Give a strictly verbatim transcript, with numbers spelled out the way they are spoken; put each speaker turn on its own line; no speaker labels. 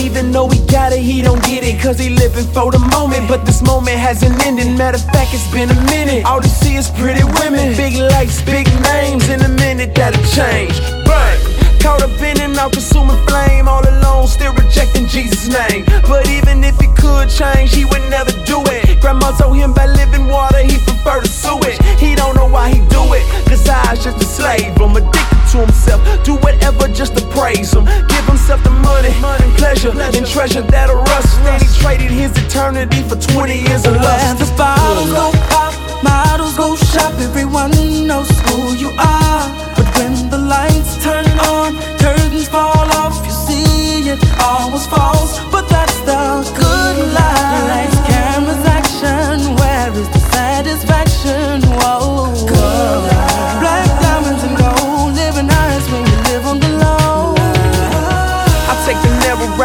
even though he got it, he don't get it, cause he living for the moment. But this moment hasn't ended, matter of fact, it's been a minute. All they see is pretty women, big lights, big names. In a minute that'll change. Bang! Caught up in an all-consuming flame, all alone, still rejecting Jesus' name. But even if he could change, he would never do it. Grandma told him by living water, he prefer to sewage. He don't know why he do it, cause I's just a slave. I'm addicted to himself, do whatever just to praise him. Give himself the money, pleasure, and treasure that'll rust. Then he traded his eternity for twenty years of lust.
Where the bottles go pop, models go shop, everyone knows who you are. But when the lights turn on, curtains fall off, you see it all was false. But